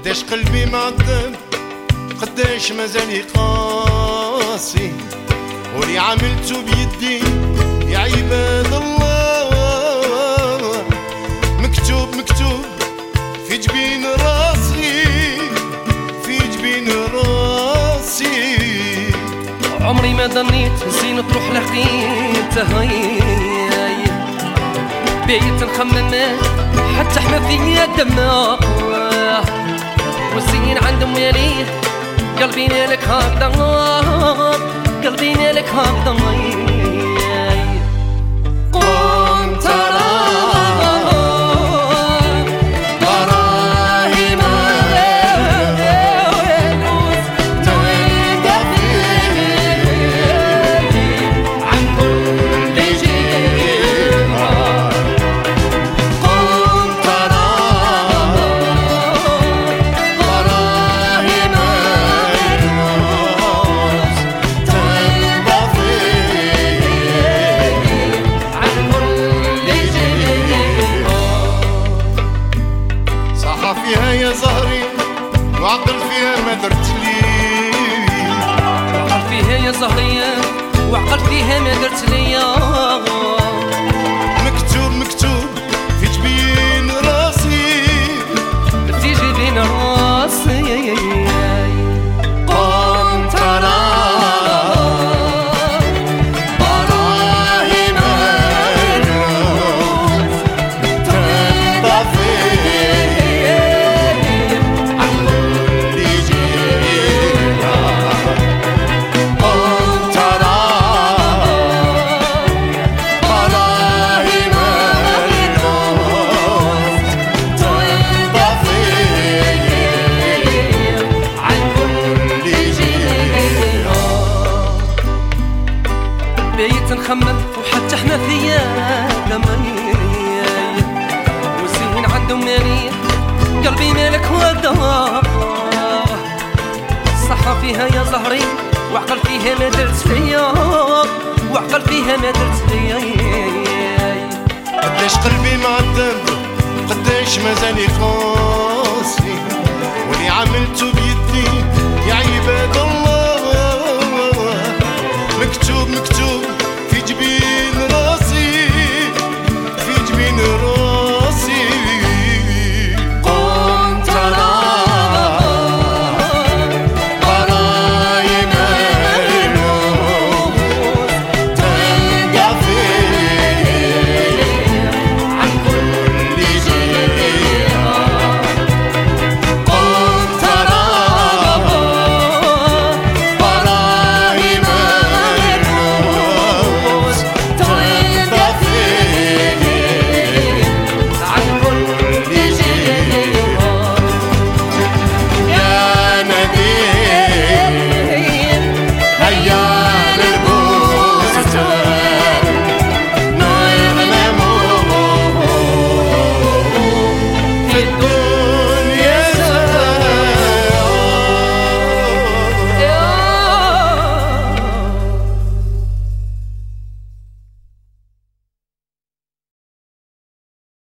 قداش قلبي معذب، قداش مازال قاسي، واللي عملته بيدي يا عباد الله مكتوب مكتوب في جبين راسي، في جبين راسي. عمري ما ظنيت زين تروح لقيتها، بيت نخمم حتى حنا فيا دماغ، والزين عندهم ماليه قلبي لك هكذا، قلبي لك هكذا. فيها يا زهري وعقل فيها ما درت لي، وعقل فيها يا زهري وعقل فيها ما درت لي. مكتوب مكتوب في جبين راسي، في جبين راسي. نخمم وحتى حنا فيا دماني، والزين عندهم مالي قلبي مالك ودا، صحة فيها يا زهري وعقل فيها ما درت فيا، وعقل فيها ما درت فيا. قداش قلبي معذب، قداش مازال قاسي، واللي عملته بيدي يا عباد الله مكتوب مكتوب